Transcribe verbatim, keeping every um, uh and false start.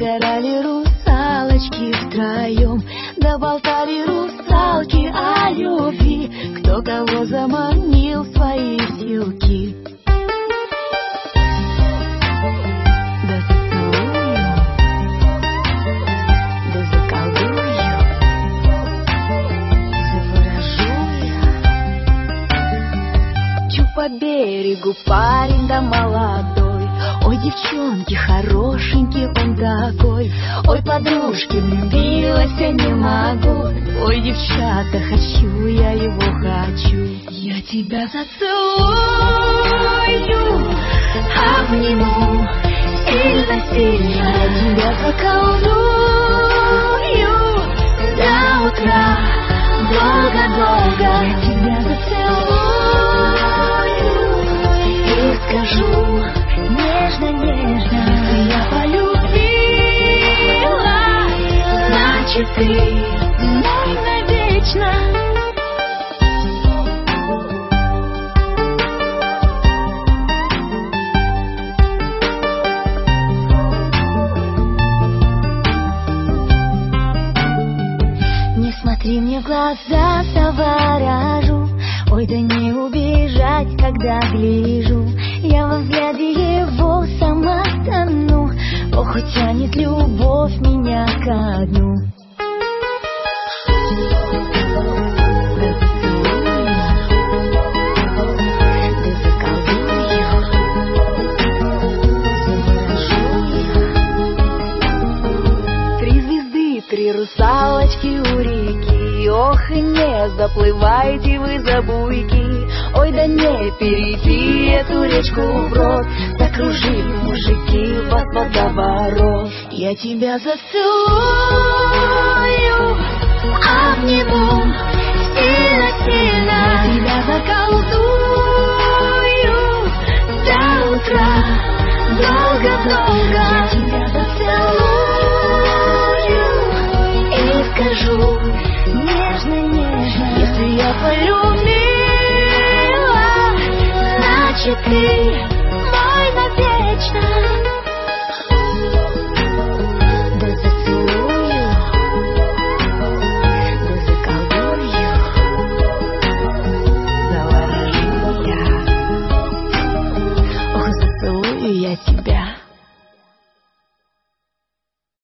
загорали русалочки втроем, да болтали русалки о любви, кто кого заманил в свои силки. Да зацелую, да заколдую, заворожу я. Чу по берегу парень да молодой, ой, девчонки, хорошенький он такой. Ой, подружки, влюбилась я не могу. Ой, девчата, хочу, я его хочу. Я тебя зацелую, обниму сильно-сильно. Я тебя заколдую до утра, долго-долго. Я тебя зацелую и скажу нежно-нежно: если я полюбила, значит ты мой навечно. Не смотри мне в глаза, заворожу. Ой, да не убежать, когда гляжу. Я во взгляде его сама тону. Ох, и тянет любовь меня ко дну. Да зацелую, да заколдую, заворожу я. Три звезды, три русалочки у реки. Ох, и не заплывайте вы за буйки. Ой, да не перейти эту речку вброд, закружили мужики вас водоворот. Я тебя зацелую, обниму сильно-сильно. Я тебя заколдую до утра, долго-долго. Я тебя зацелую и скажу нежно-нежно: если я полюбила, значит ты